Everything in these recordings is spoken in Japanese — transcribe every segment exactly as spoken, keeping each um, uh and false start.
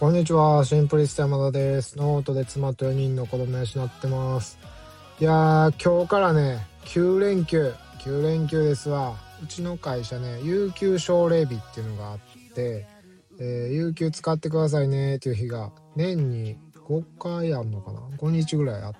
こんにちは、シンプリスト山田です。ノートで妻とよにんの子供を養ってます。いやー、今日からね、きゅうれんきゅう、きゅうれんきゅうですわ。うちの会社ね、有給奨励日っていうのがあって、えー、有給使ってくださいねっていう日が年にごかいあんのかな ?ご 日ぐらいあって、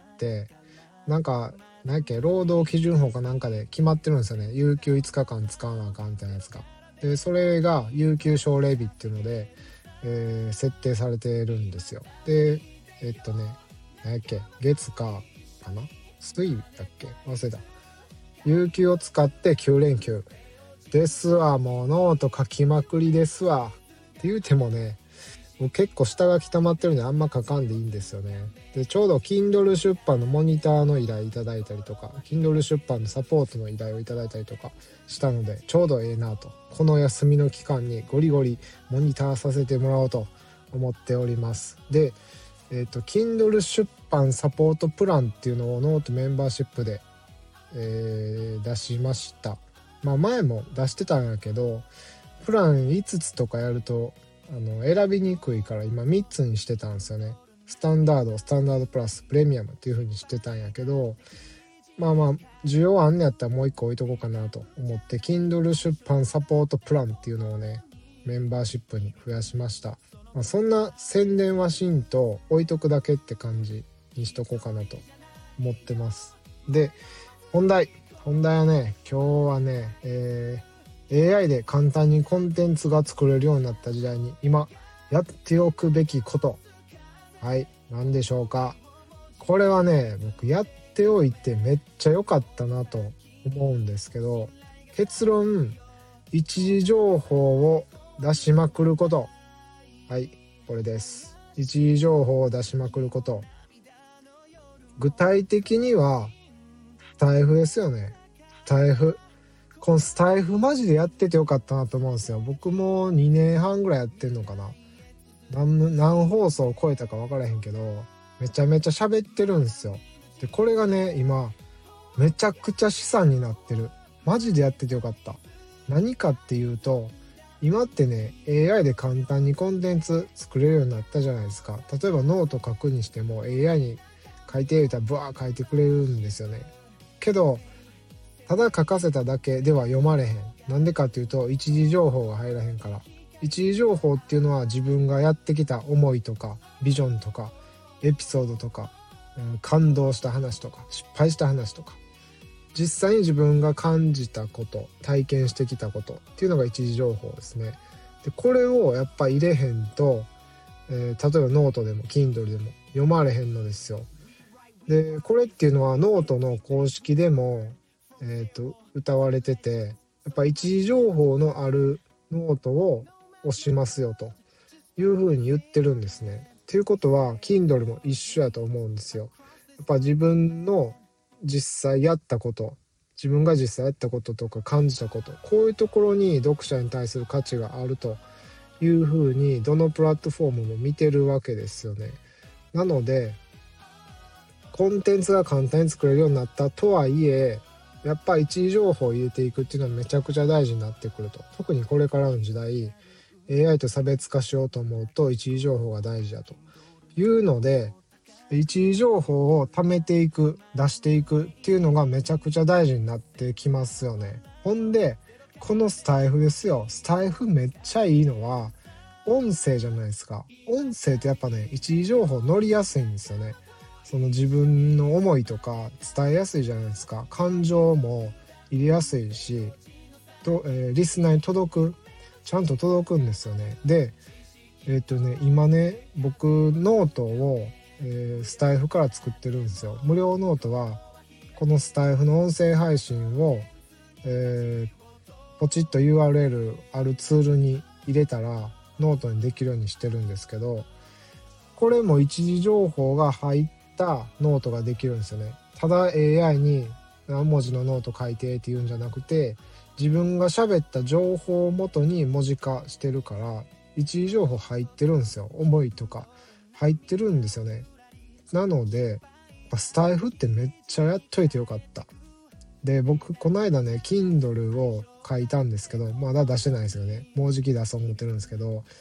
なんか、何やっけ、労働基準法かなんかで決まってるんですよね。有給いつかかん使わなあかんみたいなやつが。で、それが有給奨励日っていうので、えー設定されてるんですよ。で、えっとね、何やっけ、月かかな水だっけ忘れた。有給を使ってきゅうれんきゅうですわ。もうノート書きまくりですわ。って言うてもね、もう結構下書き溜まってるんであんま書かんでいいんですよね。で、ちょうど Kindle 出版のモニターの依頼いただいたりとか Kindle 出版のサポートの依頼をいただいたりとかしたので、ちょうどええなと、この休みの期間にゴリゴリモニターさせてもらおうと思っております。で、えっと Kindle 出版サポートプランっていうのをノートメンバーシップで、えー出しました。まあ前も出してたんやけど、プランいつつとかやるとあの選びにくいから今みっつにしてたんですよね。スタンダード、スタンダードプラス、プレミアムっていう風にしてたんやけど、まあまあ需要あんねやったらもう一個置いとこうかなと思って Kindle 出版サポートプランっていうのをね、メンバーシップに増やしました。まあ、そんな宣伝はしんと置いとくだけって感じにしとこうかなと思ってます。で、本題本題はね、今日はね、えー エーアイ で簡単にコンテンツが作れるようになった時代に今やっておくべきこと、はい、何でしょうか。これはね、僕やっておいてめっちゃ良かったなと思うんですけど、結論、一時情報を出しまくること。はい、これです。一時情報を出しまくること。具体的にはスタイフですよね。スタイフ。このスタイフマジでやっててよかったなと思うんですよ。僕もにねんはんぐらいやってんのかな。何, 何放送を超えたか分からへんけど、めちゃめちゃ喋ってるんですよ。で、これがね、今めちゃくちゃ資産になってる。マジでやっててよかった。何かっていうと、今ってね エーアイ で簡単にコンテンツ作れるようになったじゃないですか。例えばノート書くにしても エーアイ に書いてみたらブワー書いてくれるんですよね。けどただ書かせただけでは読まれへん。なんでかっていうと、一時情報が入らへんから。一時情報っていうのは自分がやってきた思いとかビジョンとかエピソードとか、うん、感動した話とか失敗した話とか、実際に自分が感じたこと、体験してきたことっていうのが一時情報ですね。で、これをやっぱ入れへんと、えー、例えばノートでも Kindle でも読まれへんのですよ。で、これっていうのはノートの公式でもえー、と歌われてて、やっぱ一時情報のあるノートを押しますよという風に言ってるんですね。っていうことは Kindle も一緒やと思うんですよ。やっぱ自分の実際やったこと、自分が実際やったこととか感じたこと、こういうところに読者に対する価値があるという風にどのプラットフォームも見てるわけですよね。なのでコンテンツが簡単に作れるようになったとはいえ、やっぱ一時情報を入れていくっていうのはめちゃくちゃ大事になってくると。特にこれからの時代 エーアイ と差別化しようと思うと一時情報が大事だというので、一時情報を貯めていく、出していくっていうのがめちゃくちゃ大事になってきますよね。ほんでこのスタイフですよ。スタイフめっちゃいいのは音声じゃないですか。音声ってやっぱね、一時情報乗りやすいんですよね。その自分の思いとか伝えやすいじゃないですか。感情も入れやすいしと、えーリスナーに届く、ちゃんと届くんですよね。で、えっとね今ね、僕ノートを、えースタイフから作ってるんですよ。無料ノートはこのスタイフの音声配信を、えーポチッと ユーアールエル あるツールに入れたらノートにできるようにしてるんですけど、これも一時情報が入ったノートができるんですよね。ただ エーアイ に何文字のノート書いてっていうんじゃなくて、自分が喋った情報をもとに文字化してるから一時情報入ってるんですよ。思いとか入ってるんですよね。なのでやっぱスタイフってめっちゃやっといてよかった。で、僕この間ね Kindle を書いたんですけど、まだ出してないですよね。もうじき出そう思ってるんですけど、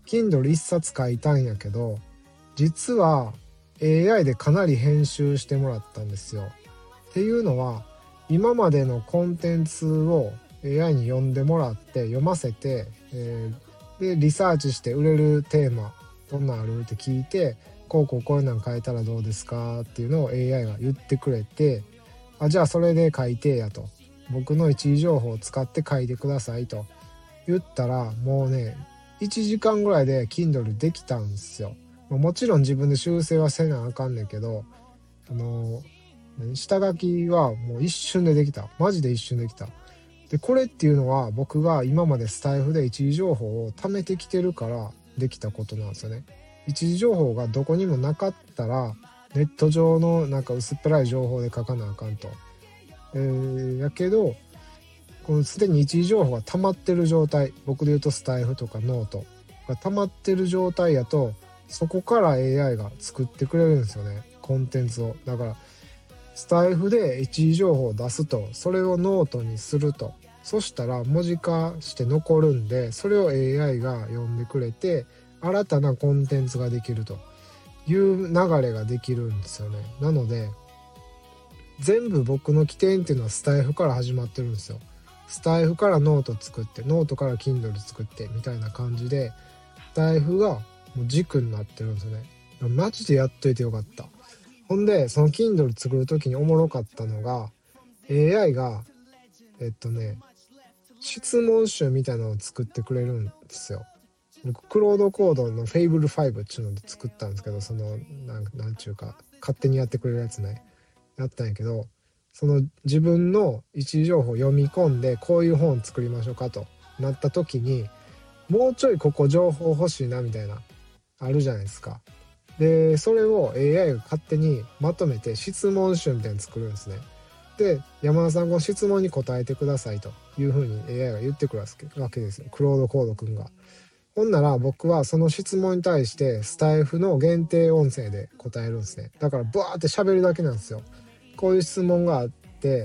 Kindle 一冊書いたんやけど、実は エーアイ でかなり編集してもらったんですよ。っていうのは、今までのコンテンツを エーアイ に読んでもらって読ませて、えー、でリサーチして売れるテーマどんなんあるって聞いて、こうこうこういうの変えたらどうですかっていうのを エーアイ が言ってくれて、あ、じゃあそれで書いてやと、僕の一時情報を使って書いてくださいと言ったら、もうねいちじかんぐらいで Kindle できたんですよ。もちろん自分で修正はせなあかんねんけど、あの下書きはもう一瞬でできた。マジで一瞬できた。でこれっていうのは、僕が今までスタイフで一時情報を貯めてきてるからできたことなんですよね。一時情報がどこにもなかったら、ネット上のなんか薄っぺらい情報で書かなあかんと。えー、やけどこのすでに一時情報が溜まってる状態、僕で言うとスタイフとかノートが溜まってる状態やと、そこから エーアイ が作ってくれるんですよね、コンテンツを。だからスタイフで一時情報を出すと、それをノートにすると、そしたら文字化して残るんで、それを エーアイ が読んでくれて、新たなコンテンツができるという流れができるんですよね。なので全部僕の起点っていうのはスタイフから始まってるんですよ。スタイフからノート作って、ノートから Kindle 作ってみたいな感じで、スタイフがもう軸になってるんですよね。マジでやっといてよかった。ほんでその Kindle 作る時におもろかったのが、 エーアイ がえっとね質問集みたいなのを作ってくれるんですよ。僕クロードコードの フェイブルファイブ っていうので作ったんですけど、そのなんなんちゅうか勝手にやってくれるやつね、やったんやけど、その自分の位置情報を読み込んで、こういう本作りましょうかとなった時に、もうちょいここ情報欲しいなみたいなあるじゃないですか。でそれを エーアイ が勝手にまとめて質問集みたいに作るんですね。で山田さん、この質問に答えてくださいというふうに エーアイ が言ってくるわけですよ、クロードコードくんが。ほんなら僕はその質問に対してスタイフの限定音声で答えるんですね。だからバーって喋るだけなんですよ。こういう質問があって、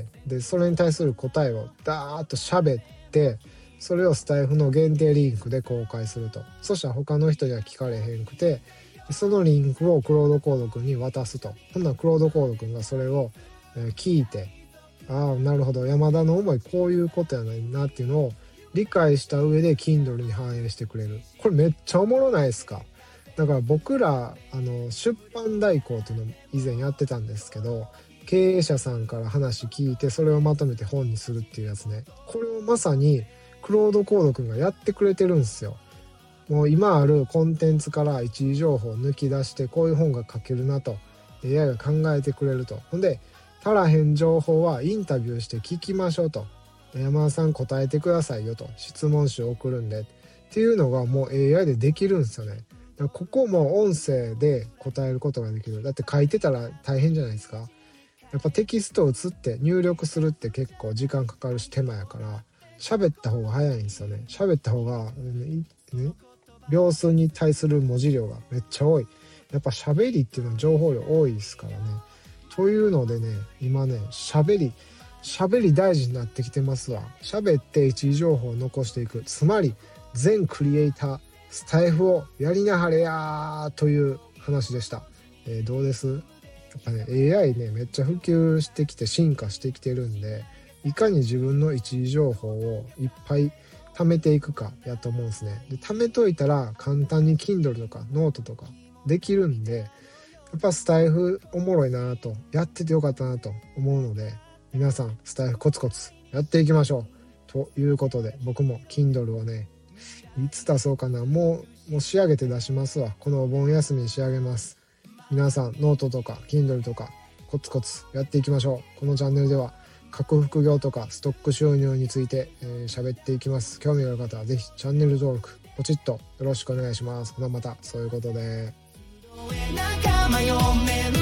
でそれに対する答えをダーッと喋って、それをスタイフの限定リンクで公開すると。そしたら他の人には聞かれへんくて、そのリンクをクロードコードくんに渡すと。ほんならクロードコードくんがそれを聞いて、ああなるほど、山田の思いこういうことやなっていうのを理解した上で Kindle に反映してくれる。これめっちゃおもろないですか。だから僕らあの出版代行っていうのを以前やってたんですけど、経営者さんから話聞いてそれをまとめて本にするっていうやつね。これをまさにクロードコードくんがやってくれてるんですよ。もう今あるコンテンツから一時情報を抜き出して、こういう本が書けるなと エーアイ が考えてくれると。ほんで足らへん情報はインタビューして聞きましょうと。山田さん答えてくださいよと、質問集送るんでっていうのがもう エーアイ でできるんですよね。だからここも音声で答えることができる。だって書いてたら大変じゃないですか。やっぱテキストを打つって入力するって結構時間かかるし手間やから、喋った方が早いんですよね。喋った方が、ね、秒数に対する文字量がめっちゃ多い。やっぱ喋りっていうのは情報量多いですからね。というのでね、今ね喋り喋り大事になってきてますわ。喋って一時情報を残していく。つまり全クリエイタースタイフをやりなはれやという話でした。えー、どうです？やっぱね エーアイ ねめっちゃ普及してきて進化してきてるんで、いかに自分の一時情報をいっぱい貯めていくかやと思うんですね。で貯めといたら簡単に Kindle とかノートとかできるんで、やっぱスタイフおもろいなと、やっててよかったなと思うので、皆さんスタイフコツコツやっていきましょうということで、僕も Kindle をねいつ出そうかな、もうもう仕上げて出しますわ。このお盆休みに仕上げます。皆さんノートとか Kindle とかコツコツやっていきましょう。このチャンネルでは各副業とかストック収入について喋、えー、っていきます。興味がある方はぜひチャンネル登録ポチッとよろしくお願いします。またまたそういうことで。仲間よ